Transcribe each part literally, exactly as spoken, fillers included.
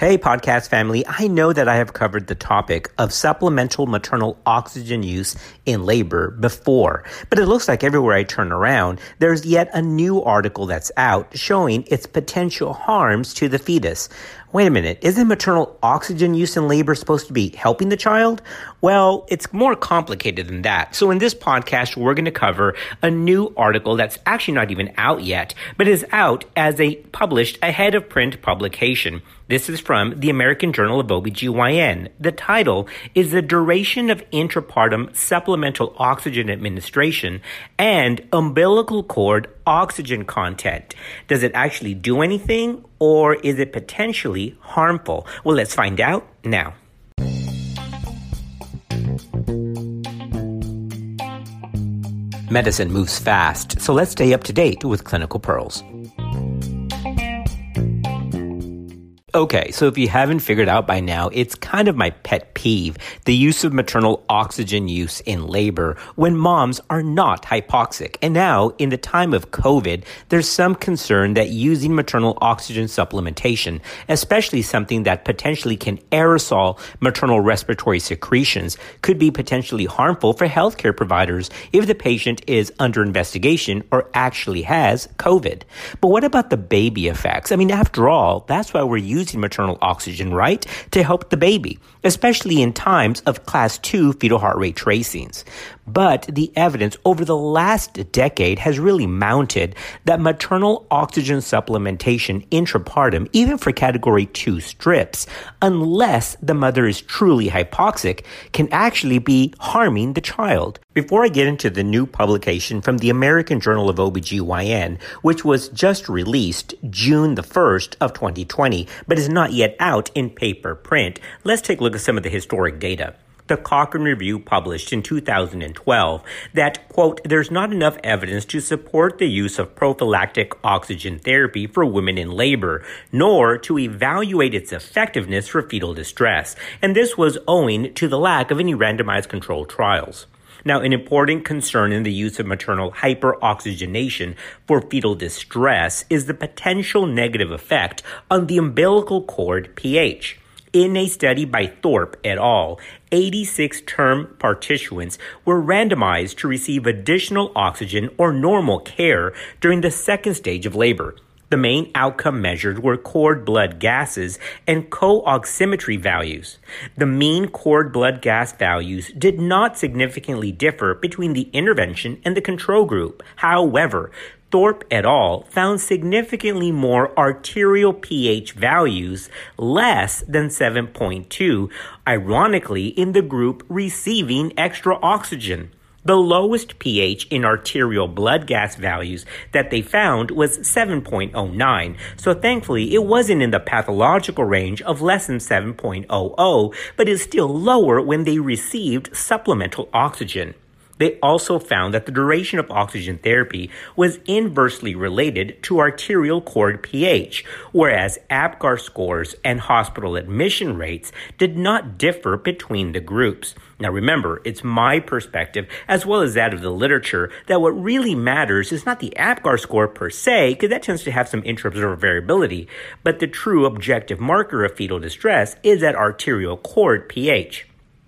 Hey, podcast family. I know that I have covered the topic of supplemental maternal oxygen use in labor before, but it looks like everywhere I turn around, there's yet a new article that's out showing its potential harms to the fetus. Wait a minute, isn't maternal oxygen use in labor supposed to be helping the child? Well, it's more complicated than that. So in this podcast, we're going to cover a new article that's actually not even out yet, but is out as a published ahead of print publication. This is from the American Journal of O B G Y N. The title is The Duration of Intrapartum Supplemental Oxygen Administration and Umbilical Cord Oxygen Content. Does it actually do anything, or is it potentially harmful? Well, let's find out now. Medicine moves fast, so let's stay up to date with Clinical Pearls. Okay, so if you haven't figured out by now, it's kind of my pet peeve, the use of maternal oxygen use in labor when moms are not hypoxic. And now, in the time of COVID, there's some concern that using maternal oxygen supplementation, especially something that potentially can aerosol maternal respiratory secretions, could be potentially harmful for healthcare providers if the patient is under investigation or actually has COVID. But what about the baby effects? I mean, after all, that's why we're using using maternal oxygen, right, to help the baby, especially in times of class two fetal heart rate tracings. But the evidence over the last decade has really mounted that maternal oxygen supplementation intrapartum, even for category two strips, unless the mother is truly hypoxic, can actually be harming the child. Before I get into the new publication from the American Journal of O B G Y N, which was just released June the first of twenty twenty, but is not yet out in paper print, let's take a look at some of the historic data. The Cochrane Review published in two thousand twelve that, quote, there's not enough evidence to support the use of prophylactic oxygen therapy for women in labor, nor to evaluate its effectiveness for fetal distress. And this was owing to the lack of any randomized controlled trials. Now, an important concern in the use of maternal hyperoxygenation for fetal distress is the potential negative effect on the umbilical cord pH. In a study by Thorpe et al., eighty-six term participants were randomized to receive additional oxygen or normal care during the second stage of labor. The main outcome measures were cord blood gases and co-oximetry values. The mean cord blood gas values did not significantly differ between the intervention and the control group. However, Thorpe et al. Found significantly more arterial pH values, less than seven point two, ironically in the group receiving extra oxygen. The lowest pH in arterial blood gas values that they found was seven point oh nine, so thankfully it wasn't in the pathological range of less than seven point oh oh, but is still lower when they received supplemental oxygen. They also found that the duration of oxygen therapy was inversely related to arterial cord pH, whereas APGAR scores and hospital admission rates did not differ between the groups. Now remember, it's my perspective, as well as that of the literature, that what really matters is not the APGAR score per se, because that tends to have some intra-observer variability, but the true objective marker of fetal distress is that arterial cord pH.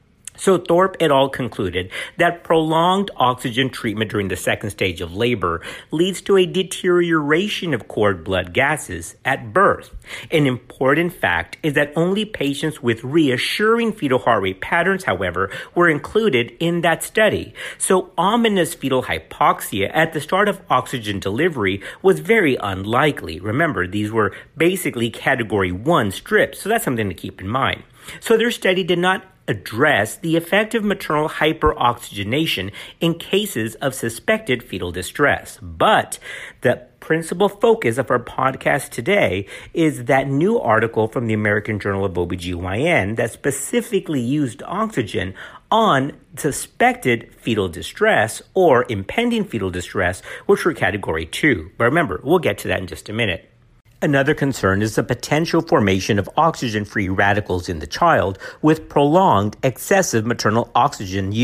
So Thorpe et al. Concluded that prolonged oxygen treatment during the second stage of labor leads to a deterioration of cord blood gases at birth. An important fact is that only patients with reassuring fetal heart rate patterns, however, were included in that study. So ominous fetal hypoxia at the start of oxygen delivery was very unlikely. Remember, these were basically category one strips, so that's something to keep in mind. So their study did not address the effect of maternal hyperoxygenation in cases of suspected fetal distress. But the principal focus of our podcast today is that new article from the American Journal of O B G Y N that specifically used oxygen on suspected fetal distress or impending fetal distress, which were category two. But remember, we'll get to that in just a minute. Another concern is the potential formation of oxygen-free radicals in the child with prolonged excessive maternal oxygen use.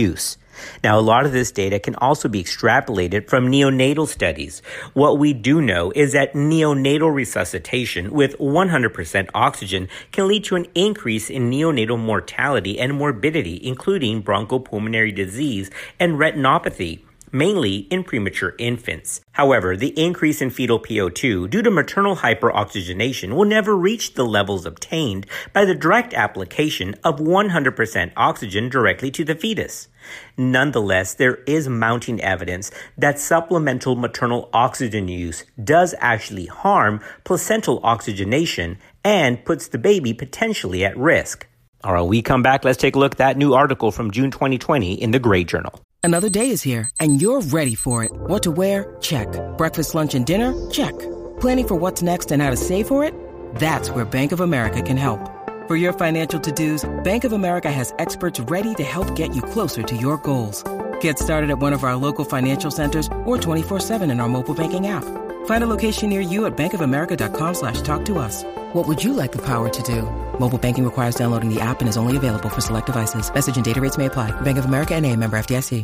Now, a lot of this data can also be extrapolated from neonatal studies. What we do know is that neonatal resuscitation with one hundred percent oxygen can lead to an increase in neonatal mortality and morbidity, including bronchopulmonary disease and retinopathy, mainly in premature infants. However, the increase in fetal P O two due to maternal hyperoxygenation will never reach the levels obtained by the direct application of one hundred percent oxygen directly to the fetus. Nonetheless, there is mounting evidence that supplemental maternal oxygen use does actually harm placental oxygenation and puts the baby potentially at risk. All right, when we come back, let's take a look at that new article from June twenty twenty in the Gray Journal. Another day is here, and you're ready for it. What to wear? Check. Breakfast, lunch, and dinner? Check. Planning for what's next and how to save for it? That's where Bank of America can help. For your financial to-dos, Bank of America has experts ready to help get you closer to your goals. Get started at one of our local financial centers or twenty-four seven in our mobile banking app. Find a location near you at bankofamerica.com slash talk to us. What would you like the power to do? Mobile banking requires downloading the app and is only available for select devices. Message and data rates may apply. Bank of America N A, member F D I C.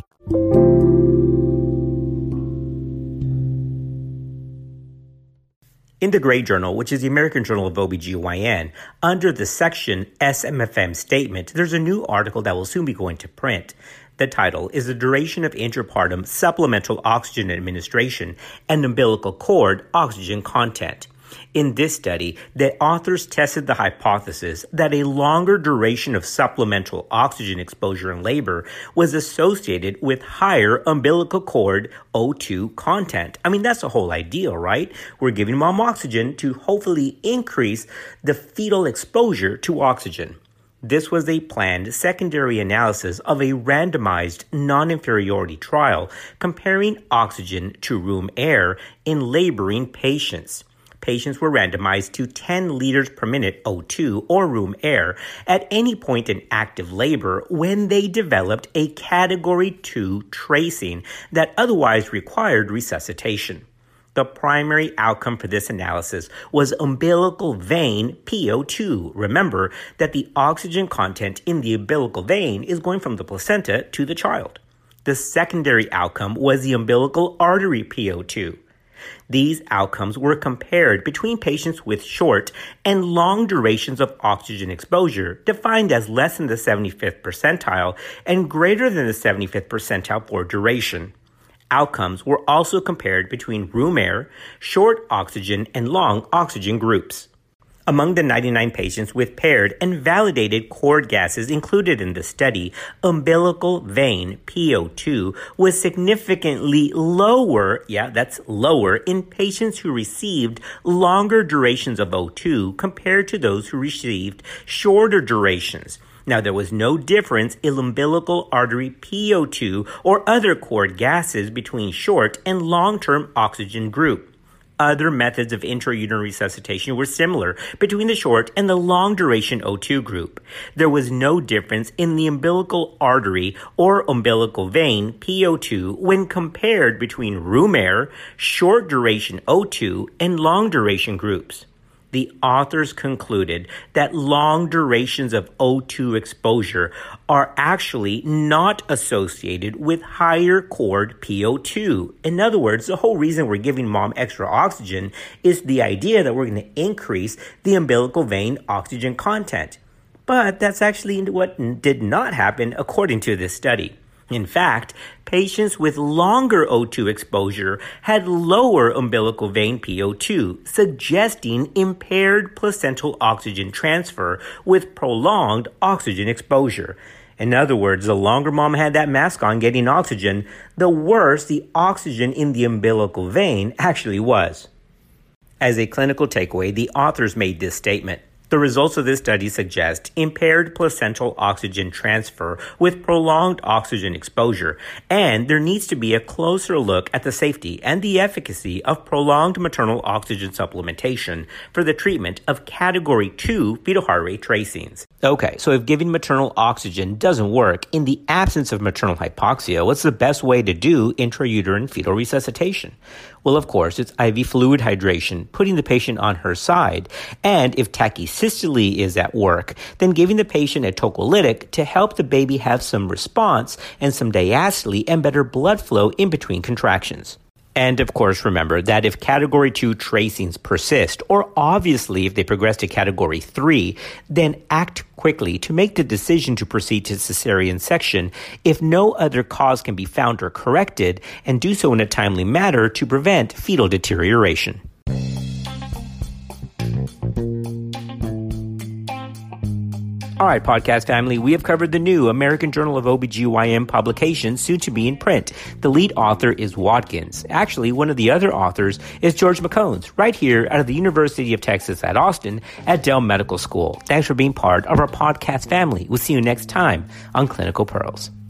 In the Gray Journal, which is the American Journal of O B G Y N, under the section S M F M statement, there's a new article that will soon be going to print. The title is The Duration of Intrapartum Supplemental Oxygen Administration and Umbilical Cord Oxygen Content. In this study, the authors tested the hypothesis that a longer duration of supplemental oxygen exposure in labor was associated with higher umbilical cord O two content. I mean, that's the whole idea, right? We're giving mom oxygen to hopefully increase the fetal exposure to oxygen. This was a planned secondary analysis of a randomized non-inferiority trial comparing oxygen to room air in laboring patients. Patients were randomized to ten liters per minute O two or room air at any point in active labor when they developed a category two tracing that otherwise required resuscitation. The primary outcome for this analysis was umbilical vein P O two. Remember that the oxygen content in the umbilical vein is going from the placenta to the child. The secondary outcome was the umbilical artery P O two. These outcomes were compared between patients with short and long durations of oxygen exposure, defined as less than the seventy-fifth percentile and greater than the seventy-fifth percentile for duration. Outcomes were also compared between room air, short oxygen, and long oxygen groups. Among the ninety-nine patients with paired and validated cord gases included in the study, umbilical vein P O two was significantly lower, yeah, that's lower, in patients who received longer durations of O two compared to those who received shorter durations. Now, there was no difference in umbilical artery P O two or other cord gases between short and long-term oxygen group. Other methods of intrauterine resuscitation were similar between the short and the long-duration O two group. There was no difference in the umbilical artery or umbilical vein P O two when compared between room air, short-duration O two, and long-duration groups. The authors concluded that long durations of O two exposure are actually not associated with higher cord P O two. In other words, the whole reason we're giving mom extra oxygen is the idea that we're going to increase the umbilical vein oxygen content. But that's actually what did not happen according to this study. In fact, patients with longer O two exposure had lower umbilical vein P O two, suggesting impaired placental oxygen transfer with prolonged oxygen exposure. In other words, the longer mom had that mask on getting oxygen, the worse the oxygen in the umbilical vein actually was. As a clinical takeaway, the authors made this statement. The results of this study suggest impaired placental oxygen transfer with prolonged oxygen exposure, and there needs to be a closer look at the safety and the efficacy of prolonged maternal oxygen supplementation for the treatment of Category two fetal heart rate tracings. Okay, so if giving maternal oxygen doesn't work in the absence of maternal hypoxia, what's the best way to do intrauterine fetal resuscitation? Well, of course, it's I V fluid hydration, putting the patient on her side. And if tachysystole is at work, then giving the patient a tocolytic to help the baby have some response and some diastole and better blood flow in between contractions. And of course, remember that if category two tracings persist, or obviously if they progress to category three, then act quickly to make the decision to proceed to cesarean section if no other cause can be found or corrected, and do so in a timely manner to prevent fetal deterioration. All right, podcast family, we have covered the new American Journal of O B G Y N publication, soon to be in print. The lead author is Watkins. Actually, one of the other authors is George McCones, right here out of the University of Texas at Austin at Dell Medical School. Thanks for being part of our podcast family. We'll see you next time on Clinical Pearls.